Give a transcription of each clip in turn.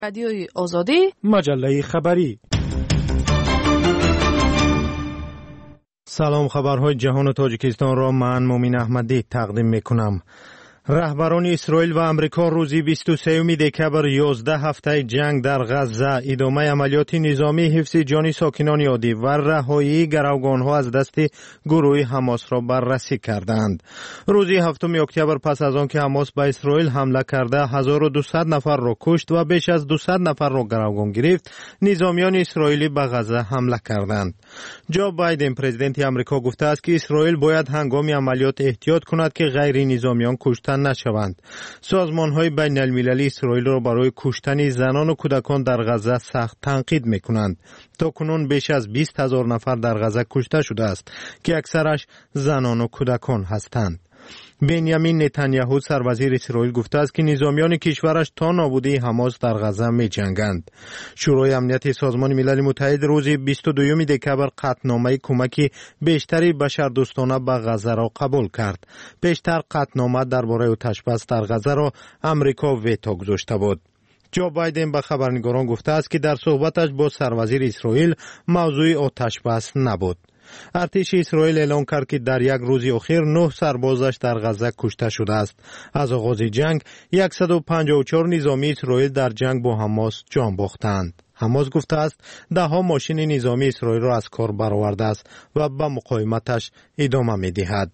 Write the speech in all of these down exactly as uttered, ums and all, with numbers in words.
رادیوی آزادی، مجله خبری. سلام، خبرهای جهان تاجیکستان را من مومین احمدی تقدیم میکنم. رهبران اسرائیل و امریکا روزی بیست و سوم دکبر یازده هفته جنگ در غزه ادامه عملیات نظامی حفظ جان ساکنان عادی و رهایی گروگانها از دست گروه حماس را بررسی کردند. روزی هفتم اکتبر پس از آنکه حماس به اسرائیل حمله کرده هزار و دویست نفر را کشت و بیش از دویست نفر را گروگان گرفت، نظامیان اسرائیلی به غزه حمله کردند. جو بایدن پرزیدنت امریکا گفته است که اسرائیل باید هنگام عملیات احتیاط کند که غیر نظامیان کشته نشوند. سازمان‌های بین المللی اسرائیل را برای کشتن زنان و کودکان در غزه سخت تنقید می‌کنند. تاکنون بیش از بیست هزار نفر در غزه کشته شده است که اکثرش زنان و کودکان هستند. بنیامین نتانیاهو سروزیر اسرائیل گفته است که نظامیان کشورش تا نابودی حماس در غزه می جنگند. شورای امنیت سازمان ملل متحد روز بیست و دوم دکبر قطعنامه کمک بیشتری بشردوستانه به غزه را قبول کرد. پیشتر قطعنامه درباره آتش بس در غزه را امریکا ویتو گذاشته بود. جو بایدن به خبرنگاران گفته است که در صحبتش با سروزیر اسرائیل موضوع آتش بس نبود. ارتش اسرائیل اعلام کرد که در یک روز اخیر نه سربازش در غزه کشته شده است. از آغاز جنگ صد و پنجاه و چهار نظامی اسرائیل در جنگ با حماس جان باختند. حماس گفته است ده ها ماشین نظامی اسرائیل را از کار برآورده است و به مقاومتش ادامه می‌دهد.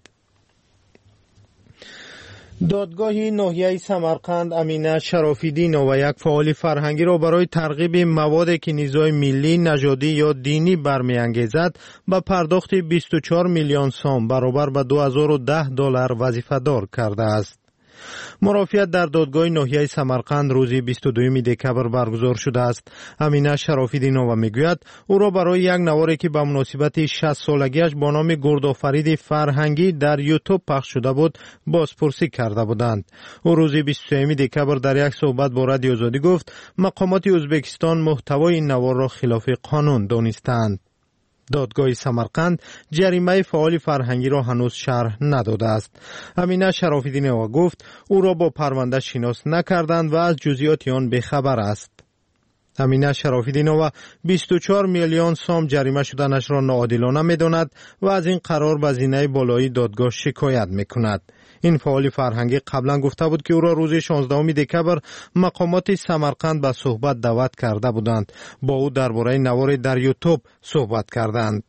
دادگاه ناحیه سمرقند امینه شرافی‌دینова یک فعال فرهنگی را برای ترغیب موادی که نزاع ملی، نژادی یا دینی برمی‌انگیزد به پرداخت بیست و چهار میلیون سوم برابر به دو هزار و ده دلار وظیفه‌دار کرده است. مرافعت در دادگاه ناحیه سمرقند روز بیست و دوم دکبر برگزار شده است. امینه شرافی‌دینова میگوید او را برای یک نواری که به مناسبت شصت سالگیش با نام گردآفرید فرهنگی در یوتیوب پخش شده بود بازپرسی کرده بودند. او روز بیست و سوم دکبر در یک صحبت با رادیو آزادی گفت مقامات ازبکستان محتوای این نوار را خلاف قانون دانستند. دادگاه سمرقند جریمه فعال فرهنگی را هنوز شرح نداده است. امینه شرافی‌دینова گفت او را با پرونده شناس نکردند و از جزئیات آن بیخبر است. امینه شرافی‌دینова بیست و چهار میلیون سوم جریمه شدنش را ناعادلانه می‌داند و از این قرار به زینه بالایی دادگاه شکایت می‌کند. این فعال فرهنگی قبلا گفته بود که او را روز شانزدهم دکبر مقامات سمرقند به صحبت دعوت کرده بودند. با او درباره نوار در یوتیوب صحبت کردند.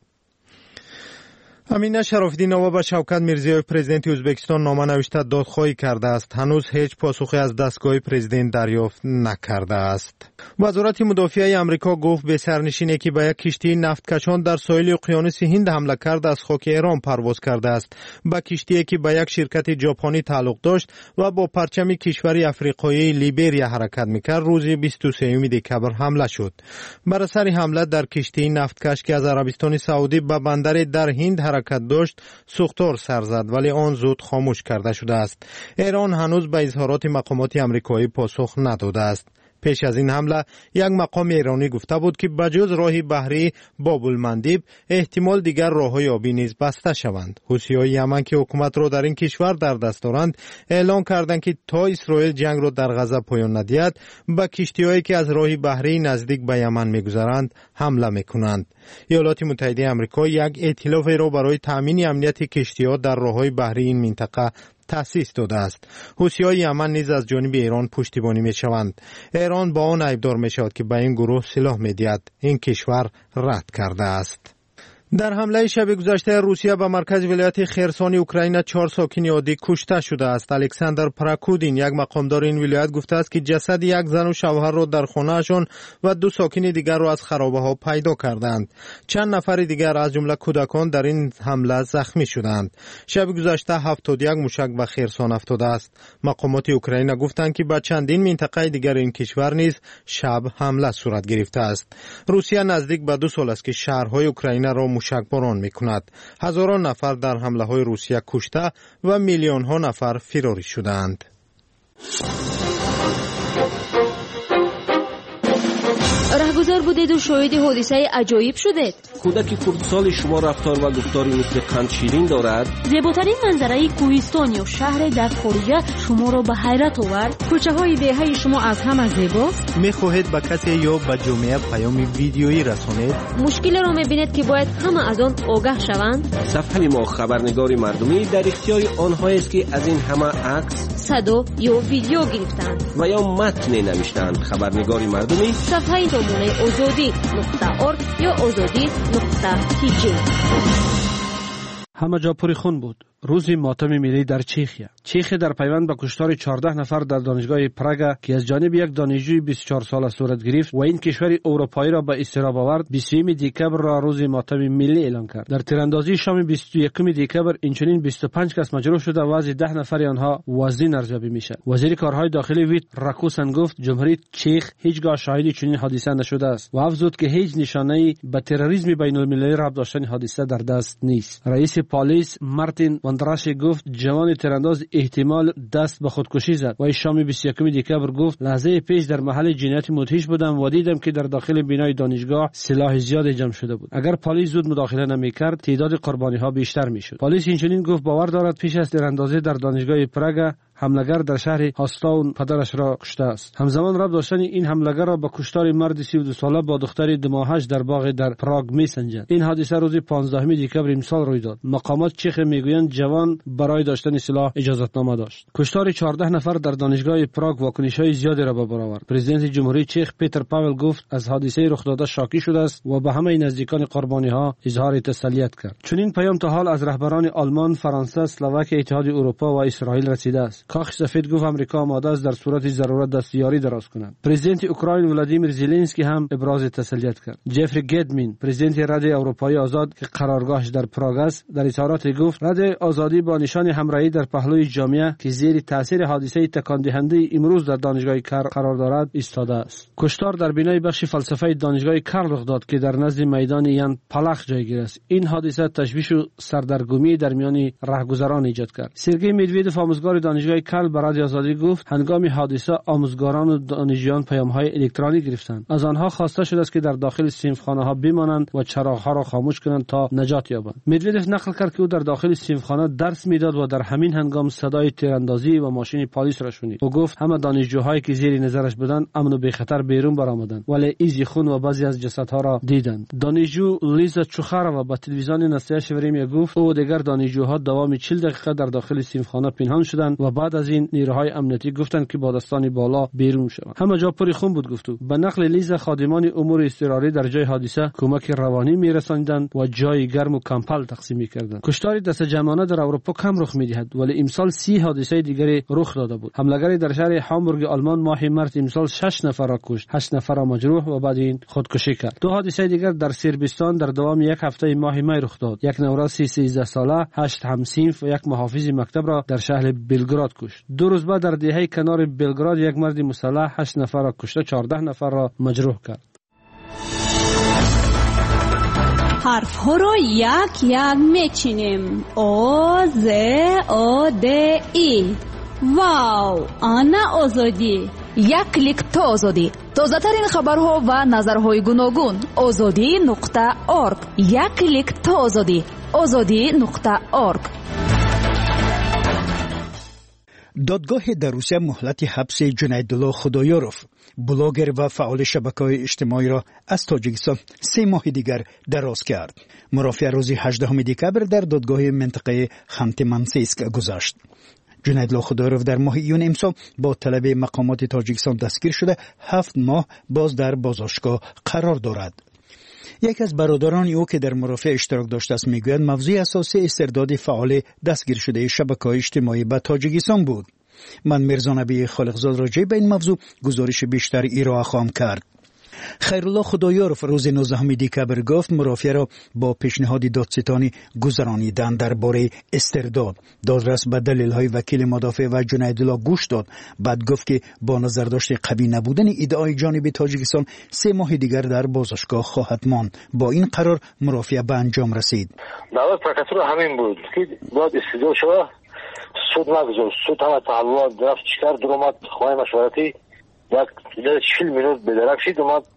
امینه شرافی‌دینова به شوکت میرزیوف پرزیدنت ازبکستان نامه نوشته دادخواهی کرده است. هنوز هیچ پاسخی از دستگاه پرزیدنت دریافت نکرده است. وزارت مدافعه آمریکا گفت به سرنشینی که به یک کشتی نفتکشان در ساحل اقیانوس هند حمله کرد از خاک ایران پرواز کرده است. به کشتی که به یک شرکت ژاپنی تعلق داشت و با پرچم کشور افریقایی لیبریا حرکت میکرد روز بیست و سوم دکبر حمله شد. بر اثر حمله در کشتی نفتکش که از عربستان سعودی به بندر در هند حرکت داشت سوختار سر زد ولی آن زود خاموش کرده شده است. ایران هنوز به اظهارات مقامات آمریکایی پاسخ نداده است. پیش از این حمله یک مقام ایرانی گفته بود که بجز راه بحری باب المندب احتمال دیگر راههای آبی نیز بسته شوند. حوثی‌های یمن که حکومت را در این کشور در دست دارند اعلام کردند که تا اسرائیل جنگ را در غزه پایان ندهد به کشتی‌هایی که از راه بحری نزدیک به یمن می‌گذرند حمله می‌کنند. ایالات متحده آمریکا یک ائتلاف را برای تامین امنیت کشتی‌ها در راههای بحری این منطقه تأسیس داده است. حوثی‌های یمن نیز از جانب ایران پشتیبانی می‌شوند. ایران با آن ایبدار می‌شود که به این گروه سلاح می‌دهد. این کشور رد کرده است. در حمله شب گذشته روسیه به مرکز ولایت خرسون اوکراین چهار ساکن عادی کشته شده است. الکساندر پراکودین یک مقامدار این ولایت گفته است که جسد یک زن و شوهر را در خانه‌شان و دو ساکن دیگر را از خرابه‌ها پیدا کردند. چند نفر دیگر از جمله کودکان در این حمله زخمی شدند. شب گذشته هفتاد و یک موشک به خرسون افتاده است. مقامات اوکراین گفتند که به چندین منطقه دیگر این کشور نیز شب حمله صورت گرفته است. روسیه نزدیک به دو سال است که شهرهای اوکراین را موشکباران می‌کند. هزاران نفر در حمله‌های روسیه کشته و میلیون‌ها نفر فراری شدند. رهگذر بودید و شاهد حادثه عجایب شدید. کودک کردسال شما رفتار و گفتاری مثل قند شیرین دارد. زیباترین منظره کوهستان یا شهر در خارج شما را به حیرت آورد. کوچه های دهه شما از همه زیباست. میخواهید به کسی یا به جامعه پیام ویدیویی رسانید؟ مشکل را میبینید که باید همه از آن آگاه شوند. صفحه ما خبرنگار مردمی در اختیار آنها است که از این همه عکس، صدا یا ویدیو گرفتند و یا متن نوشتند. خبرنگار مردمی صفحه نمونه آزادی نقطه اورگ یا آزادی نقطه تی جی. همه جا پری خون بود. روز ماتم ملی در چیخیا. چیخ در پیوند به کشتار چهارده نفر در دانشگاه پراگ که از جانب یک دانشجوی بیست و چهار ساله صورت گرفت و این کشور اروپایی را به اضطراب آورد، بیستم دکبر را روز ماتم ملی اعلام کرد. در تیراندازی شام بیست و یکم دکبر اینچنین بیست و پنج کس مجروح شده و از ده نفر آنها وزین ارزیابی میشه. وزیر کارهای داخلی ویت راکوسن گفت جمهوری چیخ هیچگاه شاهد چنین حادثه نشده است و افزود که هیچ نشانه‌ای به تروریسم بین‌المللی ربط داشتن حادثه در دست نیست. رئیس پلیس مارتین واندراش گفت جوان تیرانداز احتمال دست به خودکشی زد و شام بیست و یکم دکبر گفت لحظه پیش در محل جنایت مدهش بودم و دیدم که در داخل بینای دانشگاه سلاح زیاد جمع شده بود. اگر پلیس زود مداخله نمی‌کرد تعداد قربانی ها بیشتر میشد. پلیس اینچنین گفت باور دارد پیش از تیراندازی در دانشگاه پراگ حملگر در شهر هاستاون پدرش را کشته است. همزمان ربط داشتن این حملگر را با کشتار مرد سی و دو ساله با دختر دو ماهش در باغ در پراگ میسنجند. این حادثه روز پانزدهم دکبر امسال روی داد. مقامات چیخ میگویند جوان برای داشتن سلاح اجازه‌نامه داشت. کشتار چهارده نفر در دانشگاه پراگ واکنش‌های زیادی را به بار آورد. پرزیدنت جمهوری چیخ پیتر پاول گفت از حادثه رخ داده شاکی شده است و به همه نزدیکان قربانی‌ها اظهار تسلیت کرد. چنین پیام تا حال از رهبران آلمان، فرانسه، اسلواک، اتحاد اروپا و اسرائیل رسیده است. کاخ سفید گفت آمریکا آماده است در صورت ضرورت دستیاری دراز کند. پرزیدنت اوکراین ولادیمیر زلنسکی هم ابراز تسلیت کرد. جفری گدمین پرزیدنت رده اروپایی آزاد که قرارگاهش در پراگ است در اظهارات گفت رده آزادی با نشان همراهی در پهلوی جامعه که زیر تاثیر حادثه تکان دهنده امروز در دانشگاه کار قرار دارد ایستاده است. کشتار در بینای بخش فلسفه دانشگاه کار رخ داد که در نزد میدان یان پلاخ جایگیر است. این حادثه تشویش و سردرگمی در میان راهگذران ایجاد کرد. سرگئی مدویدوف آموزگار دانشگاه کار برای آزادی گفت هنگام حادثه آموزگاران و دانشجویان پیام‌های الکترونیک گرفتند. از آنها خواسته شده است که در داخل صنفخانه‌ها بمانند و چراغ‌ها را خاموش کنند تا نجات یابند. مدویدوف نقل کرد که او در داخل صنفخانه درس میداد و در همین هنگام صدای تیراندازی و ماشین پلیس را شنید. او گفت همه دانشجوهایی که زیر نظرش بودند امن و بی خطر بیرون برآمدند ولی ایزی خون و بعضی از جسدها را دیدند. دانشجو لیزا چوخارова با تلویزیون نصیحت وریم گفت او دیگر دانشجوها دوام چهل دقیقه در داخل صنفخانه پنهان شدند و بعد از این نیروهای امنیتی گفتند که با دستان بالا بیرون شوند. همه جا پر خون بود گفتو. به نقل لیزا خادمان امور اضطراری در جای حادثه کمک روانی میرساندند و جای گرم و کمپل تقسیم میکردند. کشتار دست جمعانه در اروپا کم رخ میدهد ولی امسال سی حادثه دیگری رخ داده بود. حملگری در شهر هامبورگ آلمان ماه مارس امسال شش نفر را کشت، هشت نفر را مجروح و بعد این خودکشی کرد. دو حادثه دیگر در سربستان در دوام یک هفته ماه می رخ داد. یک نوراسی سیزده ساله، هشت همسینف و یک محافظ مکتب را در شهر بلگراد کشت. دو روز بعد در دهه کنار بلگراد یک مرد مسلح هشت نفر را کشته، چهارده نفر را مجروح کرد. حرف ها رو یک یک میچینیم. او ز او د ای. واو، آنا آزادی. یک کلیک تا آزادی. تازه ترین خبرها و نظرهای گوناگون. آزادی نقطه اورگ. یک کلیک تا آزادی. آزادی نقطه اورگ. دادگاه در روسیه مهلت حبس جنیدالله خدایاروف بلاگر و فعال شبکه‌های اجتماعی را از تاجیکستان سه ماه دیگر دراز کرد. مرافع روز هجدهم دکبر در دادگاه منطقه خانت-مانسیسک گذشت. جنیدالله خدایاروف در ماه ایون امسال با طلب مقامات تاجیکستان دستگیر شده هفت ماه باز در بازداشتگاه قرار دارد. یک از برادران او که در مرافع اشتراک داشته است میگوید موضوع اساسی استرداد فعال دستگیر شده شبکه‌های اجتماعی به تاجیکستان بود. من میرزا نبی خالقزاد راجع به این موضوع گزارش بیشتر ارائه خواهم کرد. خیرالله خدایاروف روز نوزدهم دکبر گفت مرافع را با پیشنهاد دادستانی گذرانیدند درباره استرداد. دادرس به دلیل‌های وکیل مدافع و جنیدالله گوش داد. بعد گفت که با نظرداشت قوی نبودن ادعای جانب تاجیکستان سه ماه دیگر در بازداشتگاه خواهد ماند. با این قرار مرافع به انجام رسید. دعوت پروکاتور همین بود که باید استدلال شود. سود نگذاشت. سود هم تعلق رفت چیکار درآمد خواهی مشورتی یک چهل مینوت به درک شد اومد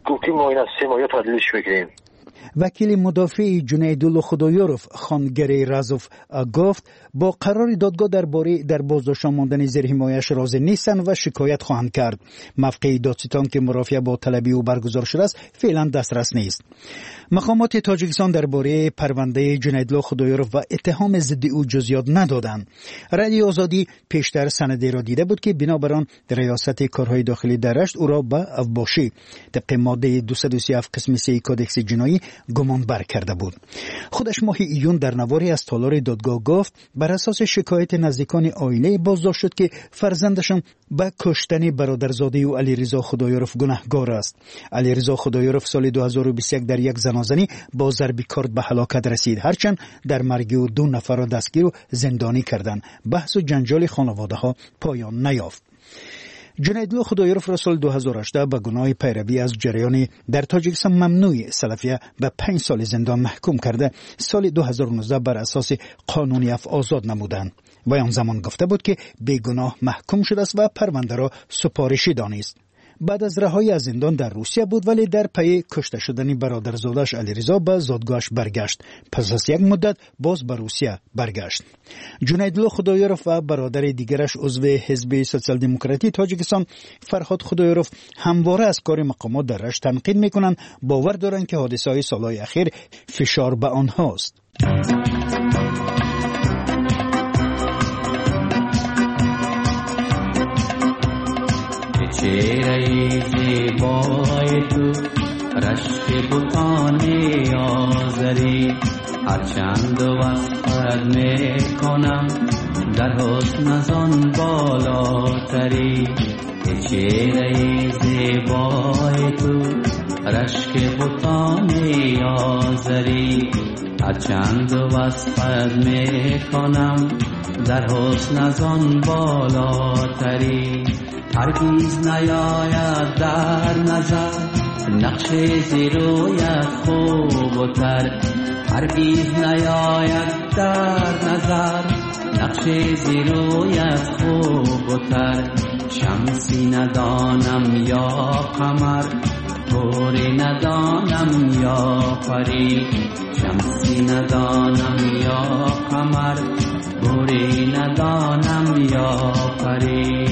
گفتی ما این از سه ماه تعدیلش میکنیم. وکیل مدافع جنیدالله خدایورف خانگری رازوف گفت با قرار دادگاه درباره در بازداشت ماندن زیر حمایش راضی نیستند و شکایت خواهند کرد. موقع دادستان که مرافعه با طلبی او برگزار شده است فعلا دسترس نیست. مقامات تاجیکستان درباره پرونده جنیدالله خدایورف و اتهام ضد او جزئیات ندادند. رادیو آزادی پیشتر سندی را دیده بود که بنابراین ریاست کارهای داخلی در رشت او را به افباشی طبق ماده دویست و سی و هفت قسم سه کدکس جنایی گمان بر کرده بود. خودش ماه ایون در نواری از تالار دادگاه گفت بر اساس شکایت نزدیکان عائله بازداشت شد که فرزندشان به کشتن برادرزاده او علیرضا خدایورف گناهکار است. علیرضا خدایورف سال دو هزار و بیست و یک در یک زنازنی با ضرب کارد به هلاکت رسید، هرچند در مرگ او دو نفر را دستگیر و زندانی کردند. بحث و جنجال خانواده ها پایان نیافت. جنیدالله خدایورف را سال دو هزار و هجده به گناه پیروی از جریان در تاجیکستان ممنوع سلفیه به پنج سال زندان محکوم کرده. سال دو هزار و نوزده بر اساس قانونی اف آزاد نمودند. و آن زمان گفته بود که بیگناه محکوم شده است و پرونده را سپارشی دانست. بعد از رهایی از زندان در روسیه بود ولی در پی کشته شدن برادرزادش علیرضا به زادگاهش برگشت. پس از یک مدت باز به روسیه برگشت. جنیدالله خدایورف و برادر دیگرش عضو حزب سوسیال دموکراتی تاجیکستان فرهاد خدایورف همواره از کار مقامات در رشت تنقید میکنند. باور دارند که حادثه های سالهای اخیر فشار به آنهاست. چهره زیبای تو رشک بتان آزری هرچند وصفت میکنم در حسن ازان بالاتری. چهره زیبای تو رشک بتان آزری هرچند وصفت میکنم در حسن ازان بالاتری. هرگیز نیاید در نظر نقش زیرویت خوب و تر. هرگیز نیاید در نظر نقش زیرویت خوب و تر. شمسی ندانم یا قمر گوری ندانم یا پری. شمسی ندانم یا قمر گوری ندانم یا پری.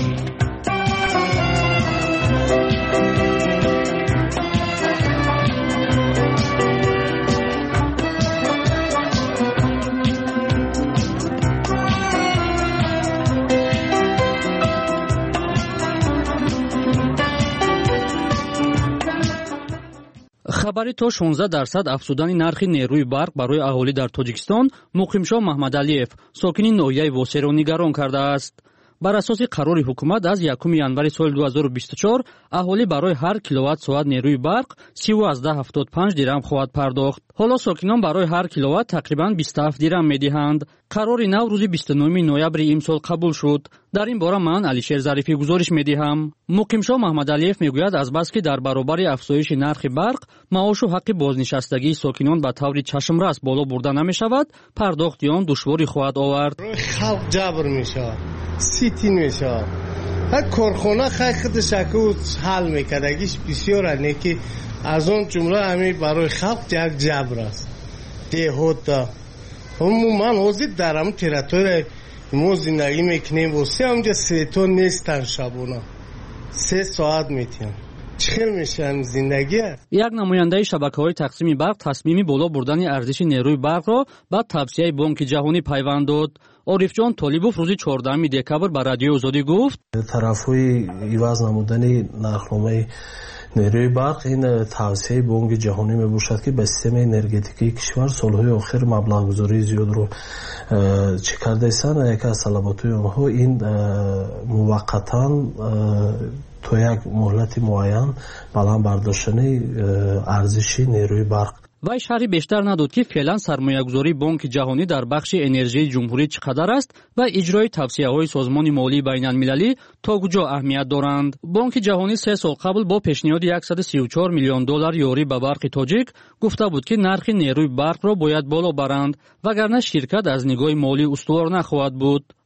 خبری تا шонздаҳ дарсад афзудани нархи нерӯи барқ барои аҳолӣ дар тоҷикистон муқимшоҳ маҳмадалиев сокини ноҳияи восеро нигарон кардааст. бар асоси қарори ҳукумат аз якуми январи соли ду ҳазору бисту чор аҳолӣ барои ҳар киловатт-соат нерӯи барқ сию аз даҳ ҳафтод панҷ дирам хоҳад пардохт. ҳоло сокинон барои ҳар киловатт тақрибан бисту ҳафт дирам медиҳанд. қарори нав рӯзи бисту нӯюми ноябри имсол қабул шуд. дар ин бора ман алишер зарифӣ гузориш медиҳам. муқимшоҳ маҳмадалиев мегӯяд азбас ки дар баробари афзоиши нархи барқ маошу ҳаққи бознишастагии сокинон ба таври чашмрас боло бурда намешавад, пардохти он душворӣ хоҳад овард. халқ ҷабр мешавад, ситин мешавад. ҳар корхона хай худаш аку ҳал мекардагиш бисёр ане ки аз он ҷумла ҳамин барои халқ як ҷабр аст. деҳота ман ҳозир дар ҳамин территорияи мо зиндагӣ мекунем восе ҳамҷа светон нестан шабона се соат метиҳам. чӣ хел мешавам зиндагӣ аст. як намояндаи шабакаҳои тақсими барқ тасмими боло бурдани арзиши нерӯи барқро ба тавсияи бонки ҷаҳонӣ пайванд дод. орифҷон толибов рӯзи чордаҳуми декабр ба радиои озодӣ гуфт тарафҳои иваз намудани нархномаи нерӯи барқ ин тавсияи бонки ҷаҳонӣ мебошад ки ба системаи энергетикаи кишвар солҳои охир маблағгузории зиёдро чӣ карда истанд. яке аз талаботҳои онҳо ин муваққатан то як муҳлати муайян баланд бардоштани арзиши нерӯи барқ. вай шарҳи бештар надод ки феълан сармоягузории бонки ҷаҳонӣ дар бахши энержияи ҷумҳурӣ чӣ қадар аст ва иҷрои тавсияҳои созмони молии байналмилалӣ то куҷо аҳамият доранд. бонки ҷаҳонӣ се сол қабл бо пешниҳоди яксаду сию чор миллион доллар ёрӣ ба барқи тоҷик гуфта буд ки нархи нерӯи барқро бояд боло баранд, вагарна ширкат аз нигоҳи молӣ устувор нахоҳад буд.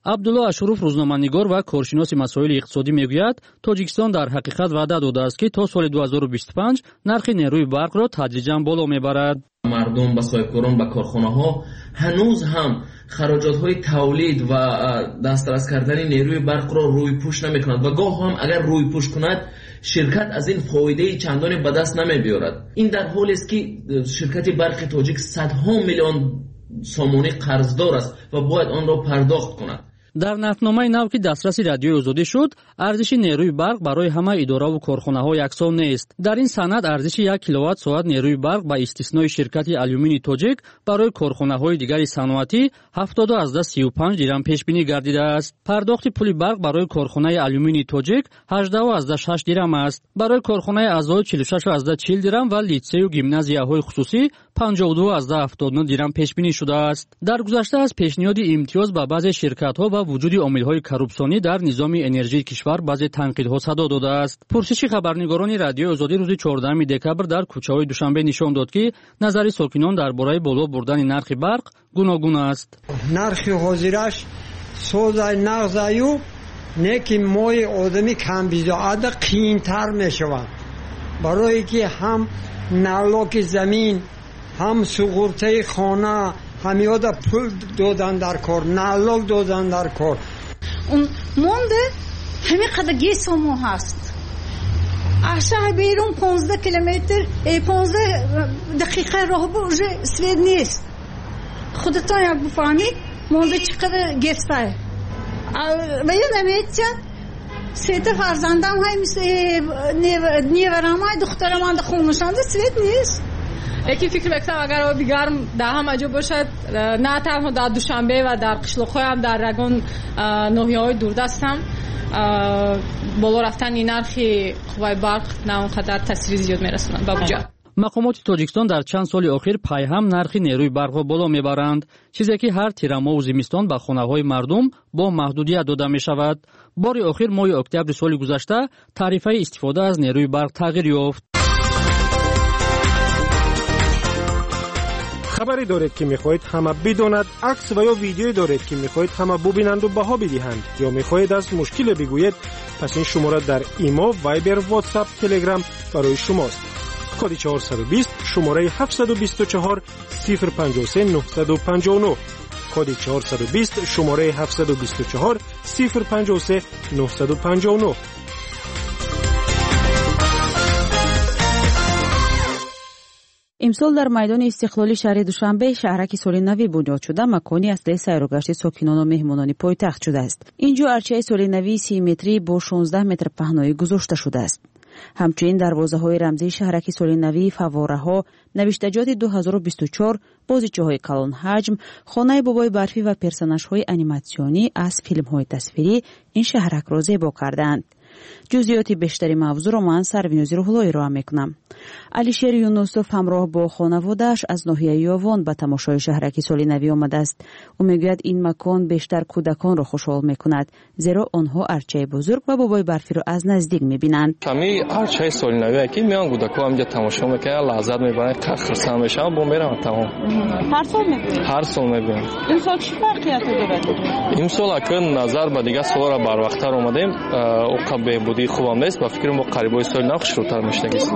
عبدالله اشروف روزنامه‌نگار و کارشناس مسائل اقتصادی میگوید توجیکستان در حقیقت وعده داده است که تا سال دو هزار و بیست و پنج نرخ نیروی برق را تدریجاً بالا میبرد. مردم به صاحبکاران به کارخانه ها هنوز هم خراجات های تولید و دسترس کردن نیروی برق را روی پوش نمی کند و گاه هم اگر روی پوش کند شرکت از این فایده چندانی به دست نمی بیارد. این در حالی است که شرکت برق تاجیک صدها میلیون سامانه قرضدار است و باید آن را پرداخت کند. در نقدنامه نو که دسترسی رادیوی آزادی شد، ارزش نیروی برق برای همه اداره و کارخانه‌ها یکسان نیست. در این سند ارزش یک کیلووات ساعت نیروی برق با استثنای شرکت آلومینی توجیک برای کارخانه‌های دیگر صنعتی هفتاد از سی و پنج درم پیش بینی گردیده است. پرداخت پول برق برای کارخانه آلومینی توجیک هجده از شش درم است. برای کارخانه اعضای چهل و شش از چهل درم و لیتسه و گیمنازیاهای خصوصی پنجاه و دو از هفتاد و نه درم پیش بینی شده است. در گذشته از پیشنهاد امتیاز به بعضی شرکت‌ها و وجود عامل‌های کروپسیونی در نظام انرژی کشور بعضی تنقیدها صدا داده است. پرسش خبرنگاران رادیو آزادی روز چهاردهم دکبر در کوچه‌های دوشنبه نشان داد که نظر ساکنان درباره بالا بردن نرخ برق گوناگون است. نرخ حاضرش سوزای نغزایو نکی موی آدمی کم بیزاده قیمتر میشوند برای که هم نالوک زمین هم سقورته خانه هم یاده پول دادن در کار نالوک دادن در کار اون مونده همین قدر گیس همو هست اشتر بیرون پانزده کیلومتر پانزده دقیقه راه بوجه سوید نیست خودتان یک بفهمید مونده چقدر گیسته و یه نمیتید سیت فرزندم های مثل نیورم های دخترم های خونشانده سوید نیست. یکی فکر میکنم اگر آبی گرم در همه جا باشد نه تنها در دوشنبه و در قشلاق‌های هم در رگان ناحیه‌های دوردست هم بالا رفتن این نرخ قوای برق نه اونقدر تاثیر زیاد میرسونند به بودجه. مقامات تاجیکستان در چند سال اخیر پیهم نرخ نیروی برق را بالا میبرند، چیزی که هر تیرما و زمستان به خانه‌های مردم با محدودیت داده می شود. بار اخیر ماه اکتبر سال گذشته تعرفه استفاده از نیروی برق تغییر یافت. خبری دارید که میخواهید همه بداند، عکس و یا ویدیویی دارید که میخواهید همه ببینند و بها بدهند یا میخواهید از مشکل بگویید، پس این شماره در ایما، وایبر، واتساپ، تلگرام برای شماست. کد چهارصد و بیست شماره هفتصد و بیست و چهار صفر پنجاه و سه نهصد و پنجاه و نه کد چهارصد و بیست شماره هفتصد و بیست و چهار صفر پنجاه و سه نهصد و پنجاه و نه. امسال در میدان استقلالی شهر دوشنبه شهرک سال نوی بنیاد شده مکانی اصلی سیر و گشت ساکنان و مهمانان پایتخت شده است. اینجا ارچه سال نوی سی متری با شانزده متر پهنایی گذاشته شده است. همچنین دروازه های رمزی شهرک سال نوی، فواره ها، نوشتجات دو هزار و بیست و چهار، بازیچه های کلان حجم، خانه بابای برفی و پرسنش های انیماسیونی از فیلم های تصویری این شهرک را زیبا کردند. جزئیات بیشتری موضوع را من سروینوزی روحلایی را میکنم. علیشیر یونوسوف همراه با خانواده‌اش از ناحیه یاوان به تماشای شهرک سال نوی آمده است. او میگوید این مکان بیشتر کودکان را خوشحال میکند، زیرا آنها ارچه بزرگ و بابای برفی را از نزدیک میبینند. کمی ارچه سال نوی که میان کودکان همینجا تماشا میکنن، لذت میبرن، خرسند میشن، با میرن تمام. هر سال میبینید؟ هر سال میبینیم. این سال چی فرقیاتی داره؟ این سال اگر نظر به دیگه سال را بر وقت‌تر اومدیم، او بهبودی خوبم نیست، با فکر ما قریبای سال نو شروع‌تر میشنگیست.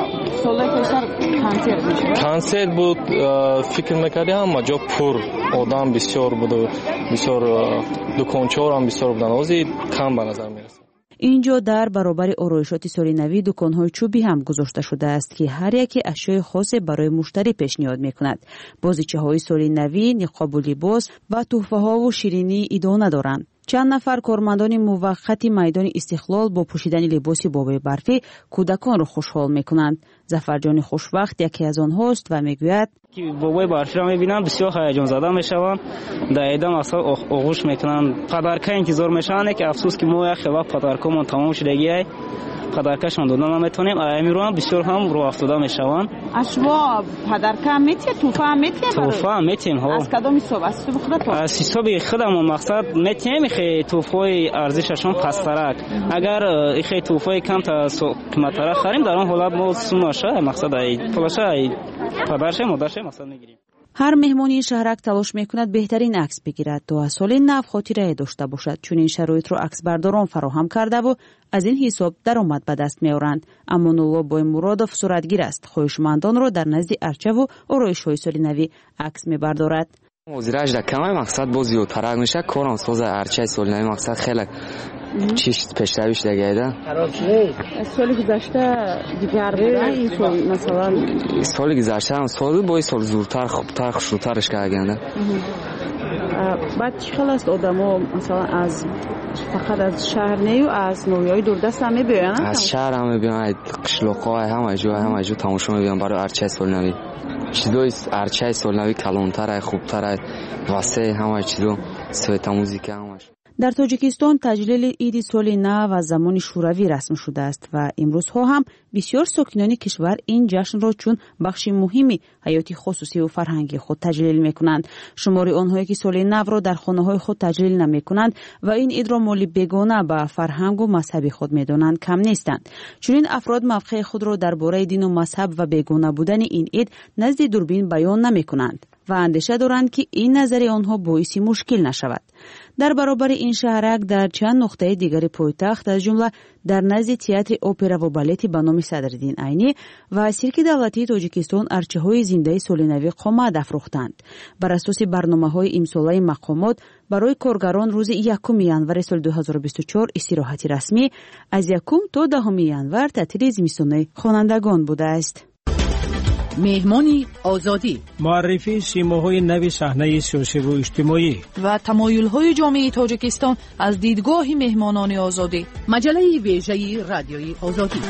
سال پیشتر کنسرت میشه. کنسرت بود، فکر میکردیم اما جا پر آدم بسیار بود و بسیار دکانچه‌ها هم بسیار بودن، اوزی کم به نظر میرسه. اینجا در برابر آرایشات سال نوی دکان‌های چوبی هم گذاشته شده است که هر یکی اشیاء خاصی برای مشتری پیشنهاد میکند. بازیچه‌های سال نوی، نقاب و لباس و تحفه‌ها و شیرینی ادامه دارند. چند نفر کارمندان موقت میدان استقلال با پوشیدن لباس بابای برفی کودکان را خوشحال میکنند. ظفرجان خوشوقت یکی از آنهاست و میگوید که بابای برفی را میبینن بسیار هیجان زده میشوند، در ایدم اصلا آغوش میکنن، پدرکه انتظار میشن که افسوس که ما یک وقت پدرکمون تمام شدگی پدرکشان دادن نمیتونیم، امیرو هم بسیار هم رو افتاده میشوند. اشوا پدرکه میتیه، توفه هم میتیه؟ توفه هم میتیم ها. از کدام حساب؟ از حساب خودتون؟ از حساب خودم مقصد میتیم خیلی توفه ارزششون پسترک. اگر خیلی توفه کم تا قیمت‌تر خریم در اون حالت ما سوناشه مقصد ای پولشه ای پدرشه مادرشه مقصد میگیریم. ҳар меҳмони ин шаҳрак талош мекунад беҳтарин акс бигирад то аз соли нав хотирае дошта бошад. чунин шароитро аксбардорон фароҳам кардаву аз ин ҳисоб даромад ба даст меоранд. амонулло боимуродов суратгир аст. хоҳишмандонро дар назди арчаву ороишҳои соли навӣ акс мебардорад. ҳозираш дар камай мақсад бо зиёдтарак меша корам соза арчаи соли навӣ мақсад хеле чиш пешравӣ шуда гайда. соли гузашта дигар буда ин сол масалан соли гузашта соли бо сол зуртар хубтар хушрӯтарш кардаганда. баъд чӣ хел аст одамо масалан аз фақат аз шаҳр нею аз ноҳияҳои дурдаст ҳам мебиёянд? аз шаҳр ҳам мебиёянд, қишлоқҳо ҳама ҷо ҳама ҷо тамошо мебиёянд барои арчаи соли навӣ. чизои арчаи соли навӣ калонтарай хубтарай васеъ ҳама чизо света музика ҳамаш. дар тоҷикистон таҷлили иди соли нав аз замони шӯравӣ расм шудааст ва имрӯзҳо ҳам бисёр сокинони кишвар ин ҷашнро чун бахши муҳими ҳаёти хусусиву фарҳангии худ таҷлил мекунанд. шумори онҳое ки соли навро дар хонаҳои худ таҷлил намекунанд ва ин идро моли бегона ба фарҳангу мазҳаби худ медонанд кам нестанд. чунин афрод мавқеи худро дар бораи дину мазҳаб ва бегона будани ин ид назди дурбин баён намекунанд ва андеша доранд ки ин назари онҳо боиси мушкил нашавад. дар баробари ин шаҳрак дар чанд нуқтаи дигари пойтахт аз ҷумла дар назди театри операву балети ба номи Садриддин Айнӣ ва сирки давлатии Тоҷикистон арчаҳои зиндаи соли навӣ қомат афрохтанд. бар асоси барномаҳои имсолаи мақомот барои коргарон рӯзи якуми январи соли ду ҳазору бисту чор истироҳати расмӣ, аз якум то даҳуми январ таътили зимистонаи хонандагон будааст. меҳмони озодӣ муаррифии симоҳои нави саҳнаи сиёсиву иҷтимоӣ ва тамоюлҳои ҷомеаи Тоҷикистон аз дидгоҳи меҳмонони озодӣ. маҷалаи вежаи радиои озодӣ.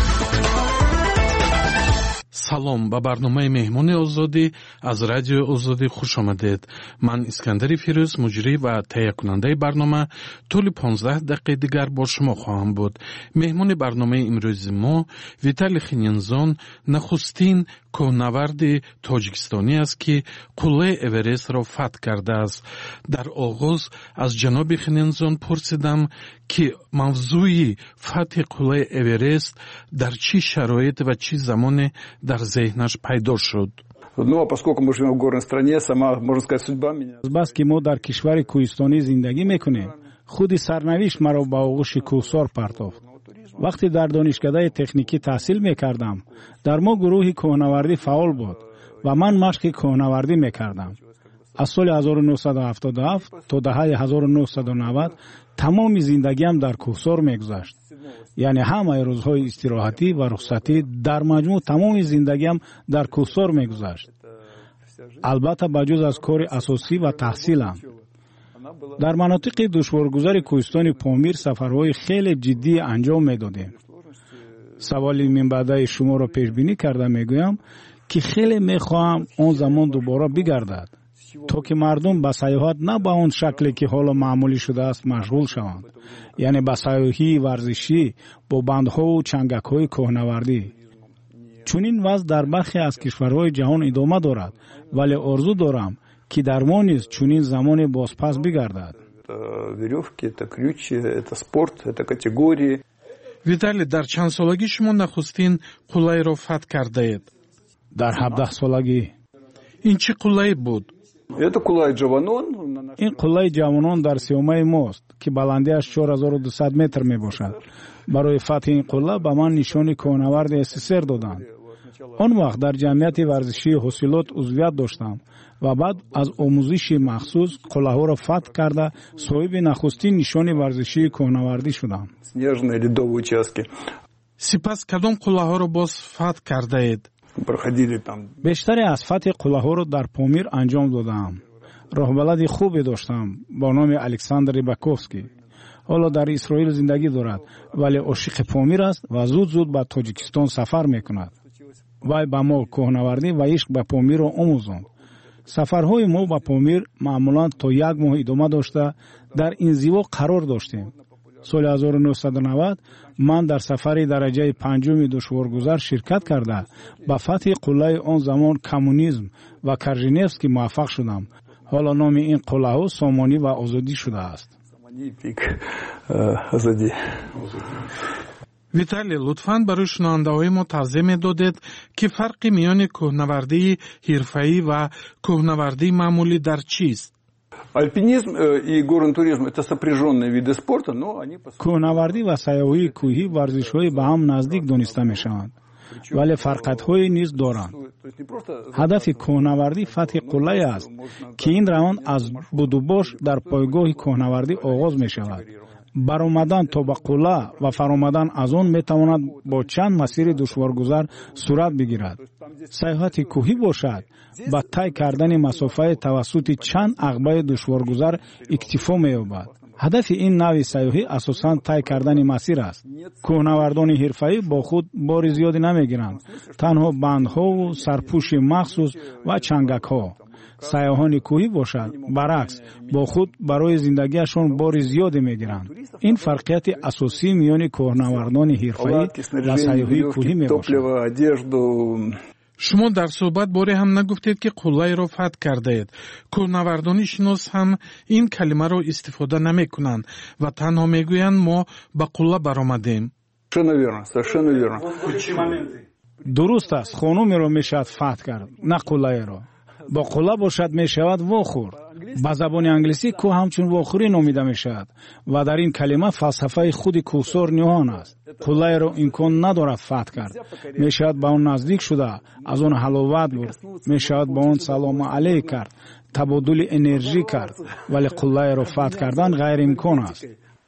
салом, ба барномаи меҳмони озодӣ аз радиои озодӣ хуш омадед. ман искандари фирӯз, муҷрӣ ва таҳиякунандаи барнома тӯли понздаҳ дақиқаи дигар бо шумо хоҳам буд. меҳмони барномаи имрӯзи мо Виталий Хининзон, нахустин коҳнаварди тоҷикистонӣ аст ки қуллаи Эверестро фатҳ кардааст. дар оғоз аз ҷаноби Хининзон пурсидам ки мавзӯи фатҳи қуллаи Эверест дар чӣ шароит ва чӣ замоне дар зеҳнаш пайдо шуд. Ну, а поскольку мы живем в горной стране, сама, можно сказать, судьба меня. Бas ки мо дар кишвари кӯҳистонӣ зиндагӣ мекунем, худи сарнавишт маро ба оғӯши кӯҳсор партофт. вақте дар донишкадаи техникӣ таҳсил мекардам, дар мо гурӯҳи коҳнавардӣ фаъол буд ва ман машқи коҳнавардӣ мекардам. аз соли ҳазору нуҳсаду ҳафтоду ҳафт тодаҳаи ҳазору нуҳсаду навад тамоми зиндагиам дар кӯҳсор мегузашт. яъне ҳамаи рӯзҳои истироҳатӣ ва рухсатӣ дар маҷмӯъ тамоми зиндагиам дар кӯҳсор мегузашт. албатта ба ҷуз аз кори асосӣ ва таҳсилам. дар манотиқи душворгузари кӯҳистони Помир сафарҳои хеле ҷиддӣ анҷом медодем. саволи минбаъдаи шуморо пешбинӣ карда мегӯям, ки хеле мехоҳам он замон дубора бигардад, то ки мардум ба сайёҳат на ба он шакле ки ҳоло маъмулӣ шудааст машғул шаванд, яъне ба сайёҳии варзишӣ бо бандҳову чангакҳои коҳнавардӣ. чунин вазъ дар бархе аз кишварҳои ҷаҳон идома дорад, вале орзу дорам ки дар мо низ чунин замоне бозпас бигардад. веревки, это крючи, это спорт, это категории. Виталий, дар чанд солагӣ шумо нахустин қуллаеро фатҳ кардаед? дар ҳабдаҳ солагӣ. ин чӣ қуллае буд? Это Кулай Ҷавонон. ин қуллаи ҷавонон дар сиёмаи мост ки баландиаш чор ҳазору дусад метр мебошад. барои фатҳи ин қулла ба ман нишони коҳнаварди СССР доданд. он вақт дар ҷамъияти варзишии ҳосилот узвият доштам ва баъд аз омӯзиши махсус қуллаҳоро фатҳ карда соҳиби нахустин нишони варзишии коҳнавардӣ шудам. снежные ледовые участки. сипас кадом қуллаҳоро боз фатҳ кардаед? проходили там. бештаре аз фатҳи қуллаҳоро дар Помир анҷом додам. роҳбалади хубе доштам бо номи Александр Рибаковский. ҳоло дар Исроил зиндагӣ дорад, вале ошиқи Помир аст ва зуд зуд ба Тоҷикистон сафар мекунад. вай ба мо коҳнавардӣ ва ишқ ба Помирро омӯзонд. сафарҳои мо ба Помир маъмулан то як моҳ идома дошта дар инзиво қарор доштем. соли ҳазору нуҳсаду навад ман дар сафари дараҷаи панҷуми душворгузар ширкат карда ба фатҳи қуллаи он замон коммунизм ва Корженевский муваффақ шудам. ҳоло номи ин қуллаҳо Сомонӣ ва Озодӣ шудааст. виталий лутфан барои шунавандаҳои мо тавзеҳ медодед ки фарқи миёни кӯҳнавардии ҳирфаӣ ва кӯҳнавардии маъмулӣ дар чист? Альпинизм и горный туризм – это сопряженные виды спорта, но они... кӯҳнавардӣ ва сайёҳии кӯҳӣ варзишҳои ба ҳам наздик дониста мешаванд, вале фарқатҳое низ доранд. ҳадафи кӯҳнавардӣ фатҳи қуллае аст, ки ин раён аз будубош дар пойгоҳи кӯҳнавардӣ оғоз мешавад. баромадан то ба қулла ва фаромадан аз он метавонад бо чанд масири душворгузар сурат бигирад. сайёҳати кӯҳӣ бошад, ба тай кардани масофаи тавассути чанд ағбаи душворгузар иктифо меёбад. ҳадафи ин навъи сайёҳӣ асосан тай кардани масир аст. кӯҳнавардони ҳирфаӣ бо худ бори зиёде намегиранд, танҳо бандҳову сарпӯши махсус ва чангакҳо. сайёҳони кӯҳӣ бошад, баръакс, бо худ барои зиндагиашон бори зиёде мегиранд. ин фарқияти асосии миёни кӯҳнавардони ҳирфаӣ ва сайёҳии кӯҳӣ мебошад. шумо дар суҳбат боре ҳам нагуфтед ки қуллаеро фатҳ кардаед. кӯҳнавардони шинос ҳам ин калимаро истифода намекунанд ва танҳо мегӯянд мо ба қулла баромадем. дуруст аст, хонумеро мешавад фатҳ кард, на қуллаеро. бо қулла бошад мешавад вохӯрд. ба забони англисӣ кӯҳ ҳамчун вохӯрӣ номида мешавад ва дар ин калима фалсафаи худи кӯҳсор ниҳон аст. қуллаеро имкон надорад фатҳ кард. мешавад ба он наздик шуда, аз он ҳаловат бурд, мешавад ба он салому алейк кард, табодули энержӣ кард, вале қуллаеро фатҳ кардан ғайриимкон аст.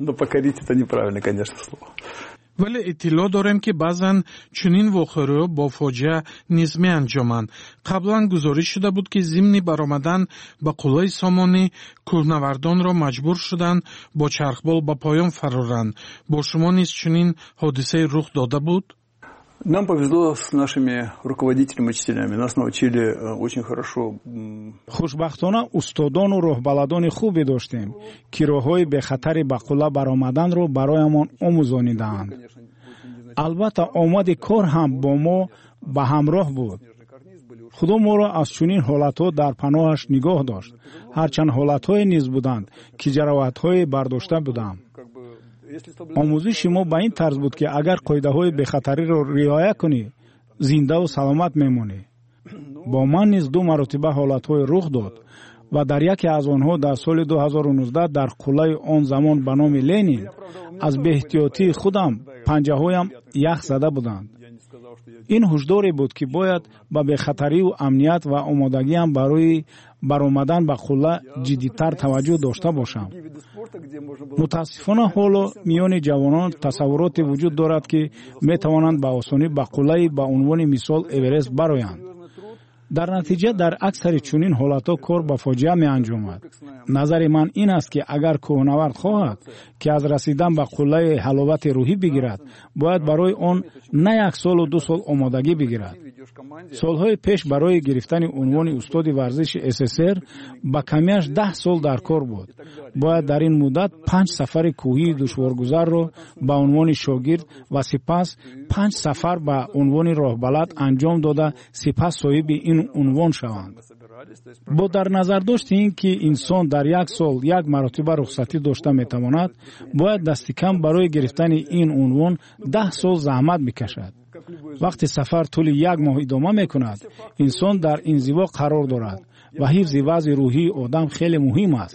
вале иттилоъ дорем ки баъзан чунин вохӯриҳо бо фоҷиа низ меанҷоманд. қаблан гузориш шуда буд ки зимни баромадан ба қуллаи сомонӣ кӯҳнавардонро маҷбур шуданд бо чархбол ба поён фароранд. бо шумо низ чунин ҳодисае рух дода буд? Нам повезло с нашими руководителями, учителями. Нас научили очень хорошо. хушбахтона устодону роҳбаладони хубе доштем, ки роҳҳои бехатари ба қулла баромаданро бароямон омӯзонидаанд. албатта омади кор ҳам бо мо ба ҳамроҳ буд. худо моро аз чунин ҳолатҳо дар паноҳаш нигоҳ дошт. ҳарчанд ҳолатҳое низ буданд, ки ҷароҳатҳое бардошта будам. омӯзиши мо ба ин тарз буд, ки агар қоидаҳои бехатариро риоя кунӣ, зиндаву саломат мемонӣ. бо ман низ ду маротиба ҳолатҳое рух дод ва дар яке аз онҳо дар соли ду ҳазору нуздаҳ дар қуллаи он замон ба номи Ленин аз беэҳтиётии худам панҷаҳоям ях зада буданд. ин ҳушдоре буд, ки бояд ба бехатарию амният ва омодагиам барои баромадан ба қулла ҷиддитар таваҷҷӯҳ дошта бошам. мутаассифона ҳоло миёни ҷавонон тасаввуроте вуҷуд дорад, ки метавонанд ба осонӣ ба қуллаи ба унвони мисол Эверест бароянд. дар натиҷа дар аксари чунин ҳолатҳо кор ба фоҷиа меанҷомад. назари ман ин аст, ки агар кӯҳнавард хоҳад, ки аз расидан ба қуллаи ҳаловати рӯҳӣ бигирад, бояд барои он на як солу ду сол омодагӣ бигирад. солҳои пеш барои гирифтани унвони устоди варзиши СССР ба камияш даҳ сол дар кор буд. бояд дар ин муддат панҷ сафари кӯҳии душворгузарро ба унвони шогирд ва сипас панҷ сафар ба унвони роҳбалад анҷом дода сипас соҳиби ин унвон шаванд. бо дар назар дошти ин ки инсон дар як сол як маротиба рухсатӣ дошта метавонад, бояд дасти кам барои гирифтани ин унвон даҳ сол заҳмат бикашад. вақте сафар тӯли як моҳ идома мекунад, инсон дар инзиво қарор дорад ва ҳифзи вазъи рӯҳии одам хеле муҳим аст.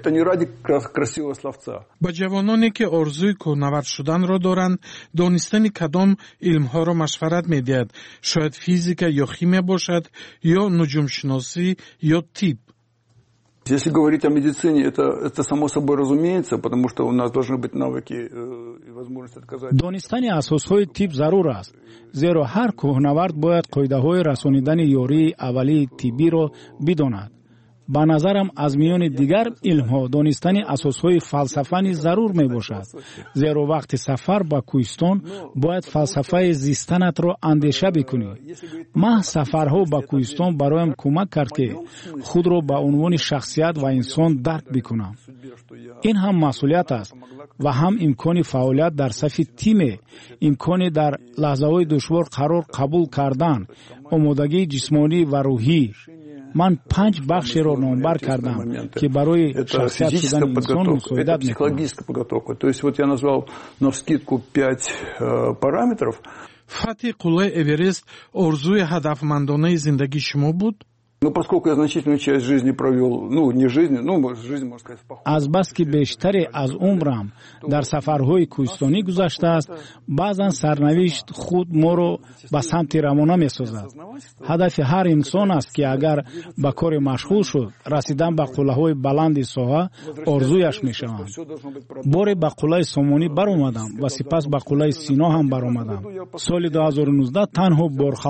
ба ҷавононе ки орзуи кӯҳнавард шуданро доранд, донистани кадом илмҳоро машварат медиҳад? шояд физика ё химия бошад, ё нуҷумшиносӣ ё тиб. Если говорить о медицине, это, это само собой разумеется, потому что у нас должны быть навыки и возможность отказать. донистани асосҳои тиб зарур аст, зеро ҳар кӯҳнавард бояд қоидаҳои расонидани ёрии аввалии тиббиро бидонад. ба назарам аз миёни дигар илмҳо донистани асосҳои фалсафа низ зарур мебошад, зеро вақти сафар ба кӯҳистон бояд фалсафаи зистанатро андеша бикунӣ. маҳз сафарҳо ба кӯҳистон бароям кӯмак кард, ки худро ба унвони шахсият ва инсон дарк бикунам. ин ҳам масъулият аст ва ҳам имкони фаъолият дар сафи тиме, имкони дар лаҳзаҳои душвор қарор қабул кардан, омодагии ҷисмонӣ ва рӯҳӣ. من پنج بخشро номбар кардам ки барои шахсият шудани инсон мусоидат мекунад. Психологическая подготовка. То есть вот я назвал навскидку пять параметров. фатҳи қуллаи Эверест орзуи ҳадафмандонаи зиндагии шумо буд? Ну, поскольку я значительную часть жизни провел, ну, не жизни, ну, жизнь, можно сказать, в походе. аз бас ки бештаре аз умрам дар сафарҳои кӯҳистонӣ гузаштааст, баъзан сарнавишт худ моро ба самти равона месозад. ҳадафи ҳар инсон аст ки агар ба коре машғул шуд, расидан ба қуллаҳои баланди соҳа орзуяш мешаванд. боре ба қуллаи Сомонӣ баромадам ва сипас ба қуллаи Сино ҳам баромадам. соли ду ҳазору нуздаҳ танҳо борхал